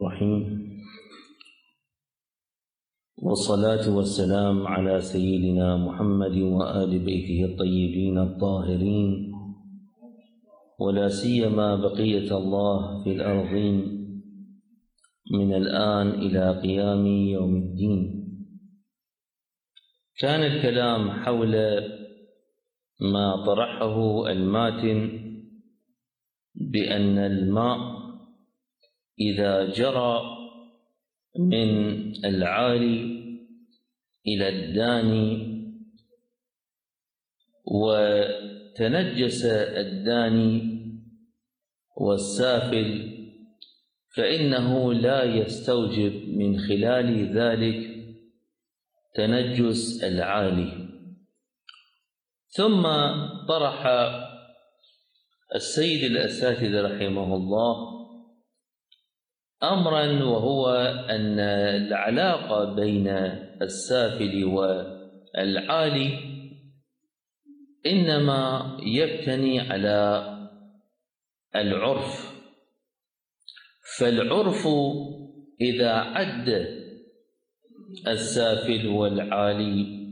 الرحيم، والصلاة والسلام على سيدنا محمد وآل بيته الطيبين الطاهرين، ولا سيما بقية الله في الأرضين من الآن إلى قيام يوم الدين. كان الكلام حول ما طرحه الماتن بأن الماء إذا جرى من العالي إلى الداني وتنجس الداني والسافل، فإنه لا يستوجب من خلال ذلك تنجس العالي. ثم طرح السيد الأساتذة رحمه الله أمرا، وهو أن العلاقة بين السافل والعالي إنما يبتني على العرف، فالعرف إذا عد السافل والعالي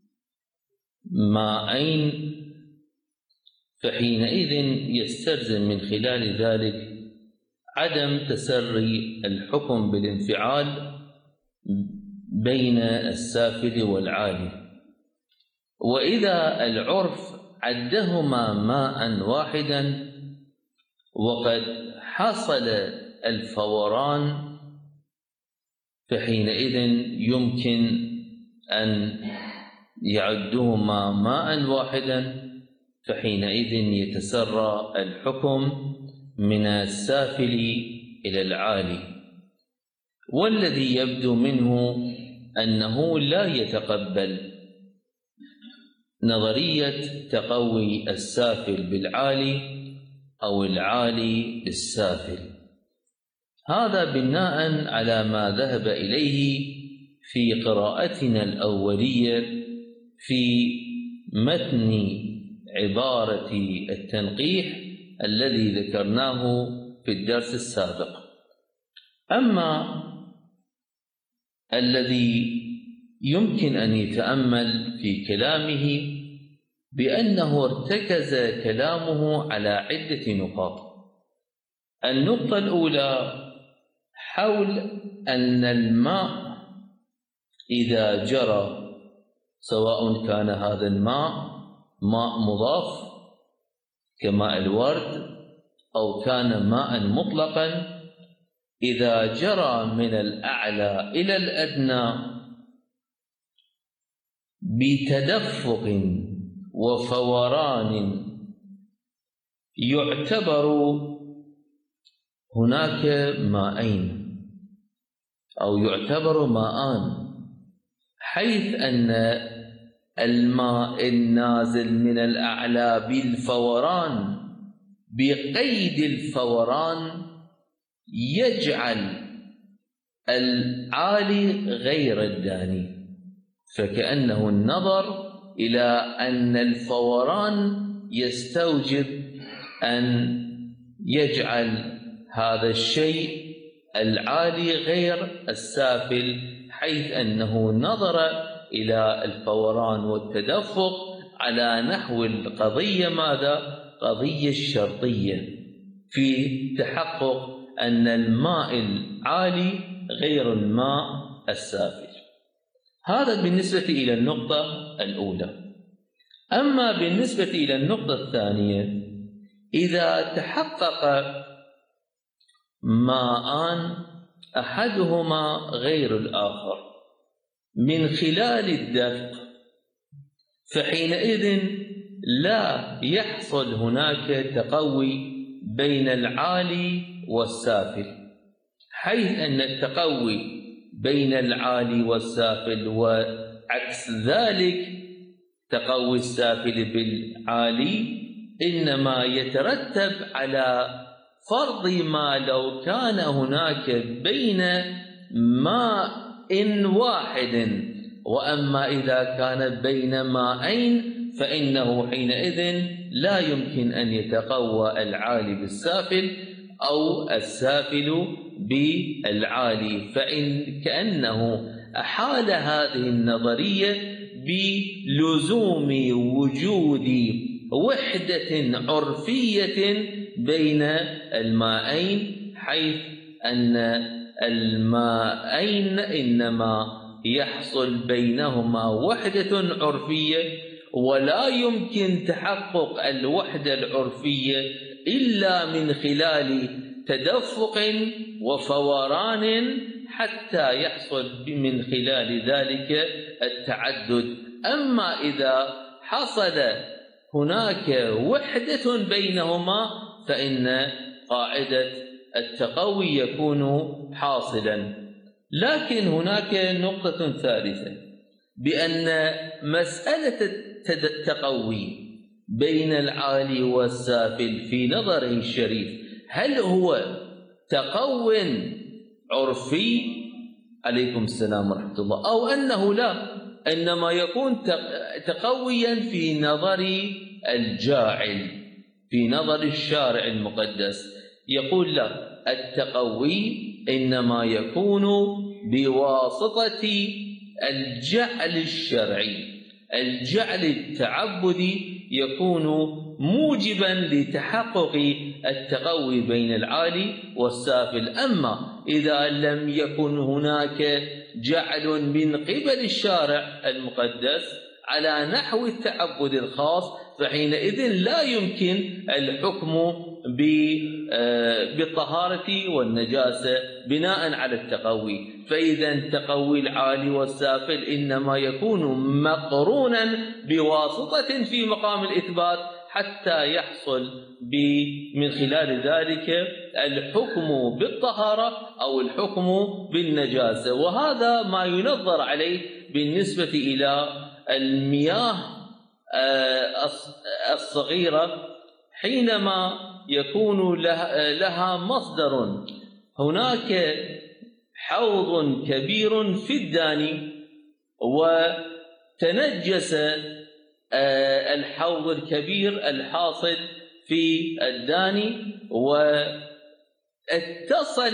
ماءين فحينئذ يستلزم من خلال ذلك عدم تسري الحكم بالانفعال بين السافل والعالي. وإذا العرف عدهما ماء واحدا وقد حصل الفوران فحينئذ يمكن أن يعدهما ماء واحدا، فحينئذ يتسرى الحكم من السافل إلى العالي. والذي يبدو منه أنه لا يتقبل نظرية تقوي السافل بالعالي أو العالي بالسافل، هذا بناء على ما ذهب إليه في قراءتنا الأولية في متن عبارة التنقيح الذي ذكرناه في الدرس السابق. أما الذي يمكن أن يتأمل في كلامه بأنه ارتكز كلامه على عدة نقاط. النقطة الأولى حول أن الماء إذا جرى، سواء كان هذا الماء ماء مضاف كماء الورد أو كان ماء مطلقا، إذا جرى من الأعلى إلى الأدنى بتدفق وفوران يعتبر هناك ماءين أو يعتبر ماءان، حيث أن الماء النازل من الأعلى بالفوران بقيد الفوران يجعل العالي غير الداني، فكأنه النظر إلى أن الفوران يستوجب أن يجعل هذا الشيء العالي غير السافل، حيث أنه نظر إلى الفوران والتدفق على نحو القضية ماذا؟ قضية الشرطية في تحقق أن الماء العالي غير الماء السافل. هذا بالنسبة إلى النقطة الأولى. أما بالنسبة إلى النقطة الثانية، إذا تحقق ماءان أحدهما غير الآخر من خلال الدفق، فحينئذ لا يحصل هناك تقوي بين العالي والسافل، حيث أن التقوي بين العالي والسافل وعكس ذلك تقوي السافل بالعالي إنما يترتب على فرض ما لو كان هناك بين ماء واحد، وأما إذا كان بين ماءين فإنه حينئذ لا يمكن أن يتقوى العالي بالسافل أو السافل بالعالي، فإن كأنه أحال هذه النظرية بلزوم وجود وحدة عرفية بين المائين، حيث أن المائين إنما يحصل بينهما وحدة عرفية، ولا يمكن تحقق الوحدة العرفية إلا من خلال تدفق وفوران حتى يحصل من خلال ذلك التعدد. أما إذا حصل هناك وحدة بينهما فإن قاعدة التقوي يكون حاصلا. لكن هناك نقطة ثالثة، بأن مسألة التقوي بين العالي والسافل في نظره الشريف هل هو تقو عرفي عليكم السلام ورحمة الله، أو أنه لا، إنما يكون تقويا في نظر الجاعل، في نظر الشارع المقدس. يقول لا، التقوي إنما يكون بواسطة الجعل الشرعي، الجعل التعبدي يكون موجبا لتحقق التقوي بين العالي والسافل. أما إذا لم يكن هناك جعل من قبل الشارع المقدس على نحو التعبد الخاص، فحينئذ لا يمكن الحكم بالطهارة والنجاسة بناء على التقوي. فإذا تقوي العالي والسافل إنما يكون مقرونا بواسطة في مقام الإثبات حتى يحصل من خلال ذلك الحكم بالطهارة أو الحكم بالنجاسة. وهذا ما ينظر عليه بالنسبة إلى المياه الصغيرة حينما يكون لها مصدر. هناك حوض كبير في الداني وتنجس الحوض الكبير الحاصل في الداني واتصل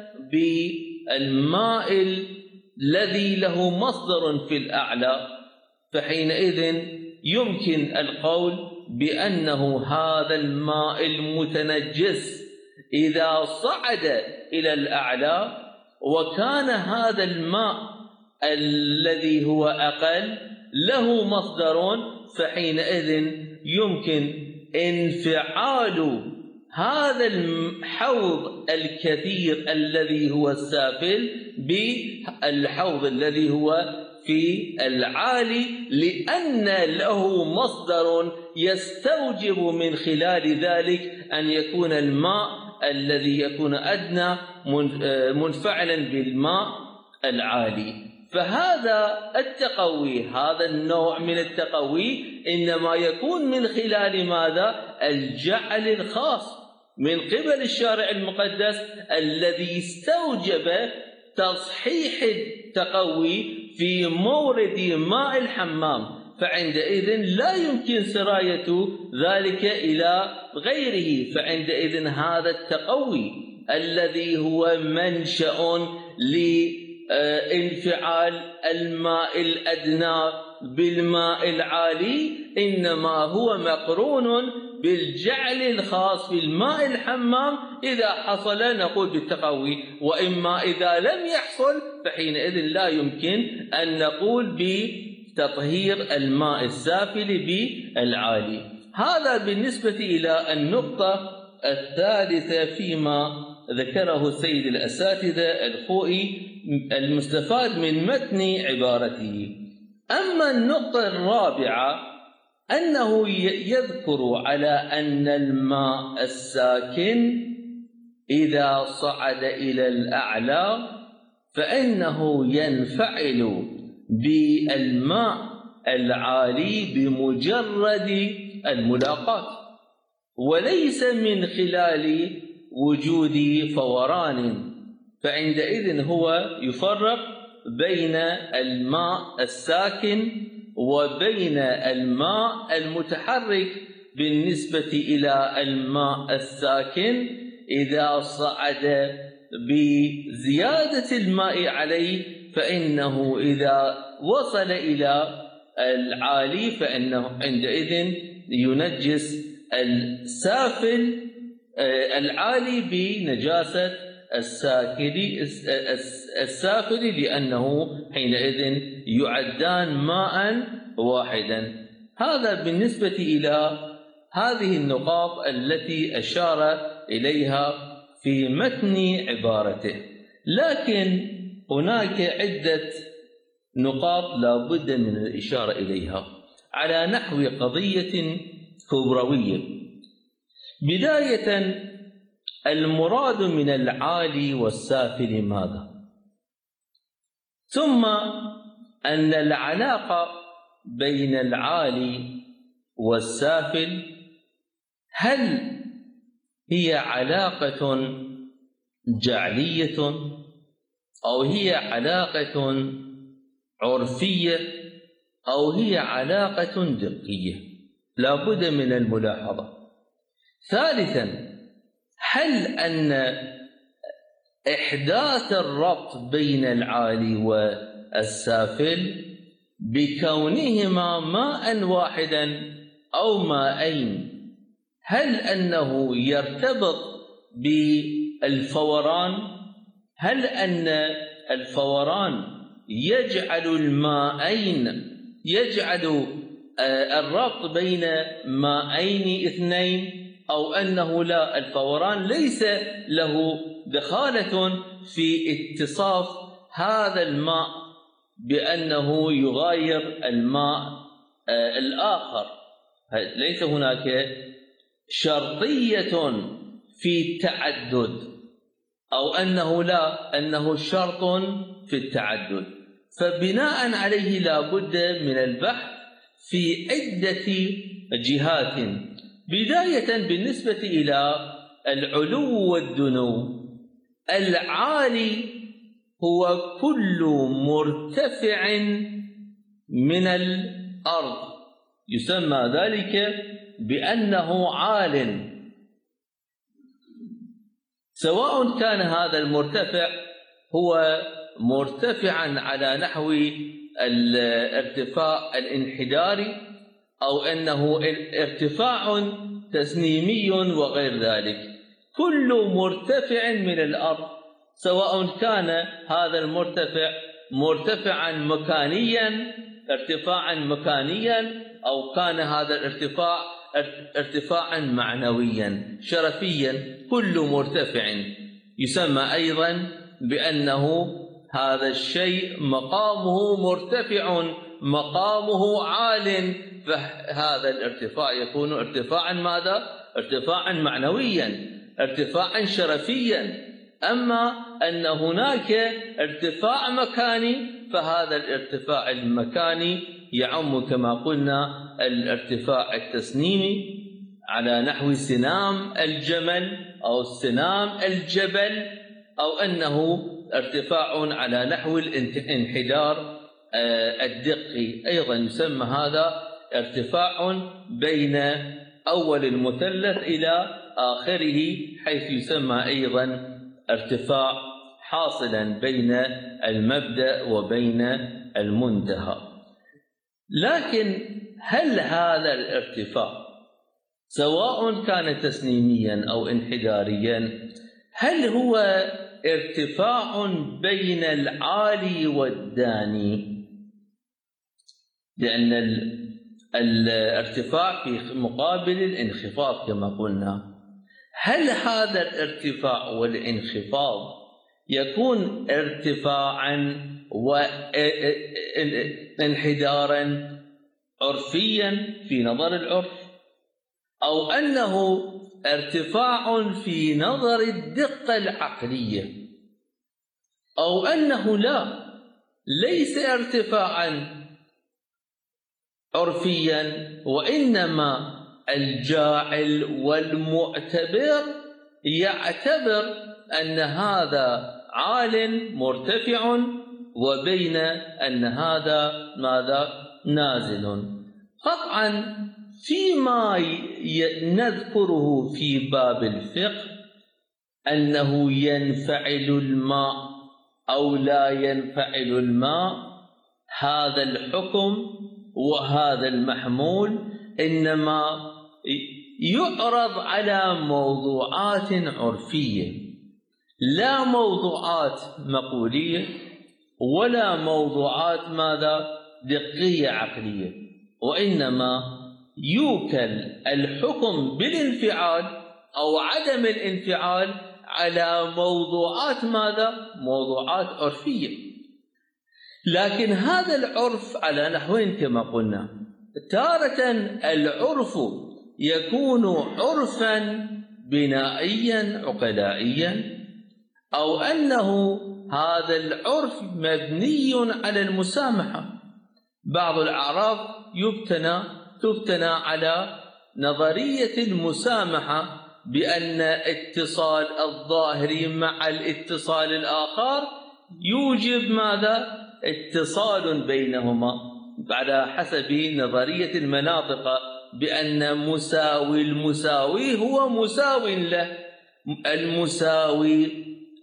بالماء الذي له مصدر في الأعلى، فحينئذ يمكن القول بأنه هذا الماء المتنجس إذا صعد إلى الأعلى وكان هذا الماء الذي هو أقل له مصدر، فحينئذ يمكن انفعال هذا الحوض الكثير الذي هو السافل بالحوض الذي هو في العالي، لأن له مصدر يستوجب من خلال ذلك أن يكون الماء الذي يكون أدنى منفعلا بالماء العالي. فهذا التقوي، هذا النوع من التقوي إنما يكون من خلال ماذا؟ الجعل الخاص من قبل الشارع المقدس الذي استوجب تصحيح التقوي في مورد ماء الحمام، فعندئذ لا يمكن سراية ذلك إلى غيره. فعندئذ هذا التقوي الذي هو منشأ لانفعال الماء الأدنى بالماء العالي إنما هو مقرون بالجعل الخاص بالماء الحمام إذا حصل نقول بالتقوي، وإما إذا لم يحصل فحينئذ لا يمكن أن نقول بتطهير الماء السافل بالعالي. هذا بالنسبة إلى النقطة الثالثة فيما ذكره السيد الأساتذة الخوئي المستفاد من متن عبارته. أما النقطة الرابعة أنه يذكر على أن الماء الساكن إذا صعد إلى الأعلى فإنه ينفعل بالماء العالي بمجرد الملاقاة وليس من خلال وجود فوران. فعندئذ هو يفرق بين الماء الساكن وبين الماء المتحرك. بالنسبة إلى الماء الساكن إذا صعد بزيادة الماء عليه فإنه إذا وصل إلى العالي فإنه عندئذ ينجس السافل العالي بنجاسة السافل لأنه حينئذ يعدان ماء واحدا. هذا بالنسبة إلى هذه النقاط التي أشار إليها في متن عبارته. لكن هناك عدة نقاط لا بد من الإشارة إليها على نحو قضية كبروية. بداية، المراد من العالي والسافل ماذا؟ ثم أن العلاقة بين العالي والسافل هل هي علاقة جعلية أو هي علاقة عرفية أو هي علاقة دقية؟ لا بد من الملاحظة. ثالثا، هل أن إحداث الربط بين العالي والسافل بكونهما ماء واحدا أو ماءين، هل أنه يرتبط بالفوران؟ هل أن الفوران يجعل الماءين، يجعل الربط بين ماءين اثنين، أو أنه لا، الفوران ليس له دخالة في اتصاف هذا الماء بأنه يغاير الماء الآخر؟ ليس هناك شرطية في التعدد، أو أنه لا، أنه شرط في التعدد. فبناء عليه لا بد من البحث في عدة جهات. بداية بالنسبة إلى العلو والدنو، العالي هو كل مرتفع من الأرض، يسمى ذلك بأنه عال، سواء كان هذا المرتفع هو مرتفعا على نحو الارتفاع الانحداري أو أنه ارتفاع تسنيمي وغير ذلك. كل مرتفع من الأرض، سواء كان هذا المرتفع مرتفعا مكانيا، ارتفاعا مكانيا، أو كان هذا الارتفاع ارتفاعا معنويا شرفيا، كل مرتفع يسمى أيضا بأنه هذا الشيء مقامه مرتفع، مقامه عال، فهذا الارتفاع يكون ارتفاعا ماذا؟ ارتفاعا معنويا، ارتفاعا شرفيا. أما أن هناك ارتفاع مكاني، فهذا الارتفاع المكاني يعم كما قلنا الارتفاع التسنيمي على نحو سنام الجمل أو سنام الجبل، أو أنه ارتفاع على نحو الانحدار الدقي، أيضا يسمى هذا ارتفاع بين أول المثلث إلى آخره، حيث يسمى أيضا ارتفاع حاصلا بين المبدأ وبين المنتهى. لكن هل هذا الارتفاع سواء كان تسنيميا أو انحداريا، هل هو ارتفاع بين العالي والداني؟ لأن الارتفاع في مقابل الانخفاض كما قلنا. هل هذا الارتفاع والانخفاض يكون ارتفاعا وانحدارا عرفيا في نظر العرف، أو أنه ارتفاع في نظر الدقة العقلية، أو أنه لا، ليس ارتفاعا عرفيا، وإنما الجاعل والمعتبر يعتبر أن هذا عال مرتفع وبين أن هذا ماذا؟ نازل. قطعا فيما نذكره في باب الفقه أنه ينفعل الماء أو لا ينفعل الماء، هذا الحكم وهذا المحمول إنما يعرض على موضوعات عرفية، لا موضوعات مقولية ولا موضوعات دقية عقلية، وإنما يوكل الحكم بالانفعال أو عدم الانفعال على موضوعات موضوعات عرفية. لكن هذا العرف على نحوين كما قلنا، تارة العرف يكون عرفا بنائيا عقلائيا، أو أنه هذا العرف مبني على المسامحة. بعض الأعراف تبتنى على نظرية المسامحة، بأن اتصال الظاهر مع الاتصال الآخر يوجب اتصال بينهما، على حسب نظرية المناطق، بأن مساوي المساوي هو مساو له، المساوي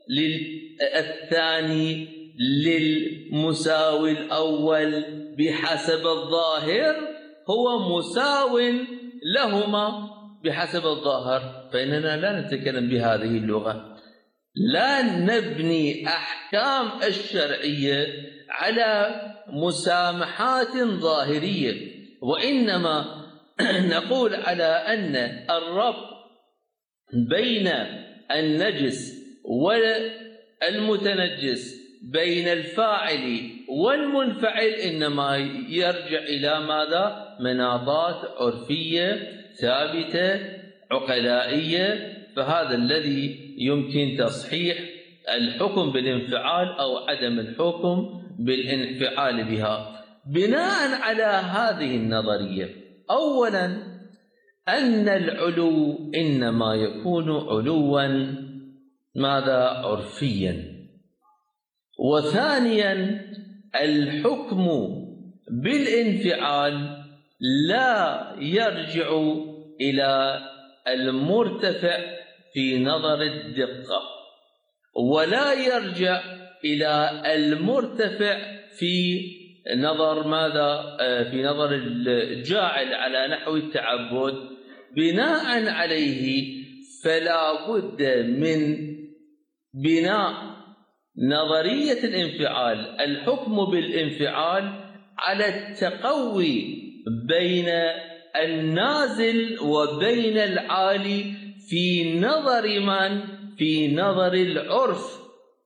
للثاني للمساوي الأول بحسب الظاهر هو مساو لهما بحسب الظاهر. فإننا لا نتكلم بهذه اللغة، لا نبني أحكام الشرعية على مسامحات ظاهرية، وإنما نقول على أن الربط بين النجس والمتنجس، بين الفاعل والمنفعل، إنما يرجع إلى مناطات عرفية ثابتة عقلائية. فهذا الذي يمكن تصحيح الحكم بالانفعال أو عدم الحكم بالانفعال بها. بناء على هذه النظرية، أولا أن العلو إنما يكون علوا عرفيا، وثانيا الحكم بالانفعال لا يرجع إلى المرتفع في نظر الدقة، ولا يرجع إلى المرتفع في نظر في نظر الجاعل على نحو التعبد. بناء عليه فلا بد من بناء نظرية الانفعال، الحكم بالانفعال، على التقوي بين النازل وبين العالي في نظر في نظر العرف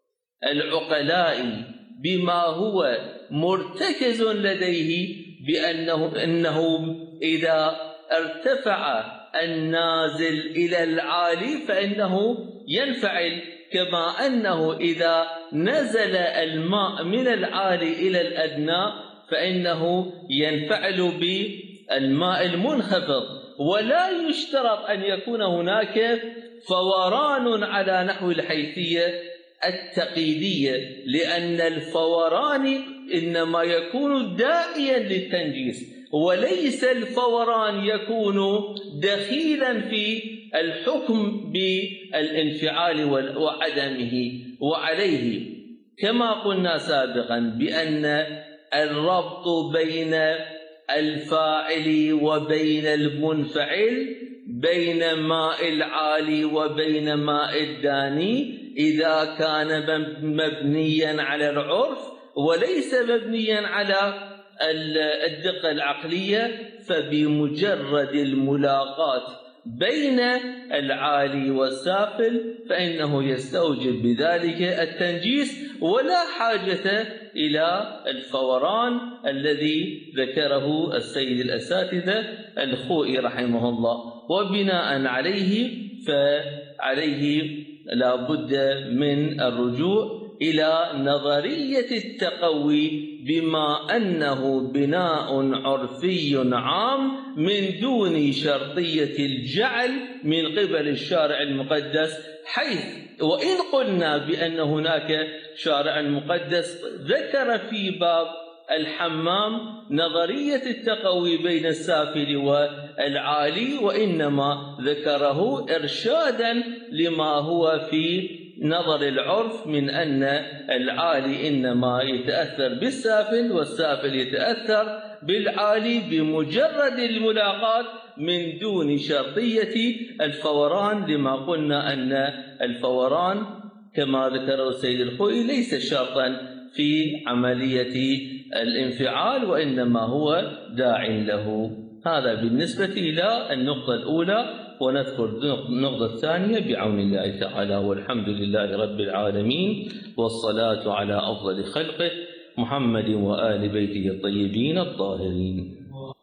العقلائي، بما هو مرتكز لديه، بأنه إذا ارتفع النازل إلى العالي فإنه ينفعل، كما أنه إذا نزل الماء من العالي إلى الأدنى فإنه ينفعل بالماء المنخفض. ولا يشترط أن يكون هناك فوران على نحو الحيثية التقييدية، لأن الفوران إنما يكون داعيا للتنجيس، وليس الفوران يكون دخيلا في الحكم بالانفعال وعدمه. وعليه كما قلنا سابقا بأن الربط بين الفاعل وبين المنفعل، بين ماء العالي وبين ماء الداني، إذا كان مبنيا على العرف وليس مبنيا على الدقة العقلية، فبمجرد الملاقاة بين العالي والسافل فإنه يستوجب بذلك التنجيس، ولا حاجة إلى الفوران الذي ذكره السيد الأساتذة الخوئي رحمه الله. وبناء عليه لا بد من الرجوع إلى نظرية التقوي، بما أنه بناء عرفي عام من دون شرطية الجعل من قبل الشارع المقدس، حيث وإن قلنا بأن هناك شارع مقدس ذكر في باب الحمام نظرية التقوي بين السافل والعالي، وإنما ذكره إرشادا لما هو في نظر العرف من أن العالي إنما يتأثر بالسافل والسافل يتأثر بالعالي بمجرد الملاقاة من دون شرطية الفوران، لما قلنا أن الفوران كما ذكره السيد الخوئي ليس شرطا في عملية الانفعال، وإنما هو داع له. هذا بالنسبة إلى النقطة الأولى، ونذكر النقطة الثانية بعون الله تعالى. والحمد لله رب العالمين، والصلاة على أفضل خلقه محمد وآل بيته الطيبين الطاهرين.